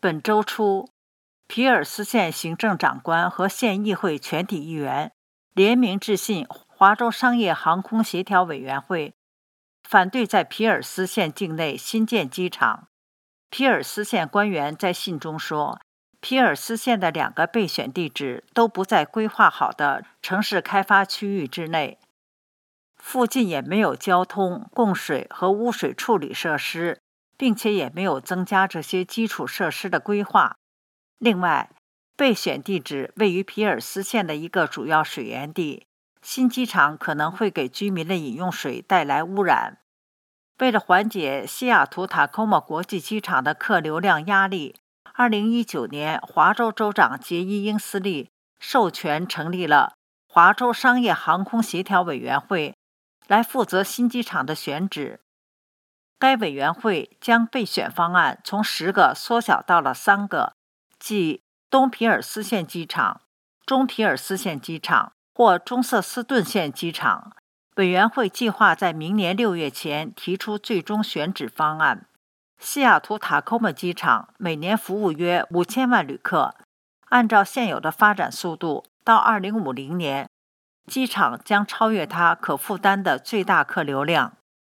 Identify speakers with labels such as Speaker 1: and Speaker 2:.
Speaker 1: 本周初，皮尔斯县行政长官和县议会全体议员联名致信华州商业航空协调委员会，反对在皮尔斯县境内新建机场。皮尔斯县官员在信中说，皮尔斯县的2个备选地址都不在规划好的城市开发区域之内，附近也没有交通、供水和污水处理设施，并且也没有增加这些基础设施的规划。另外，备选地址位于皮尔斯县的一个主要水源地，新机场可能会给居民的饮用水带来污染。为了缓解西雅图塔科马国际机场的客流量压力，2019年，华州州长杰伊·英斯利授权成立了华州商业航空协调委员会，来负责新机场的选址。该委员会将备选方案从10个缩小到了3个，即东皮尔斯县机场、中皮尔斯县机场或中瑟斯顿县机场。委员会计划在明年6月前提出最终选址方案。西雅图塔科马机场每年服务约5000万旅客，按照现有的发展速度，到2050年，机场将超越它可负担的最大客流量。